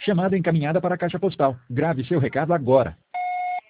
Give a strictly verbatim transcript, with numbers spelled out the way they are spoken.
Chamada encaminhada para a caixa postal. Grave seu recado agora.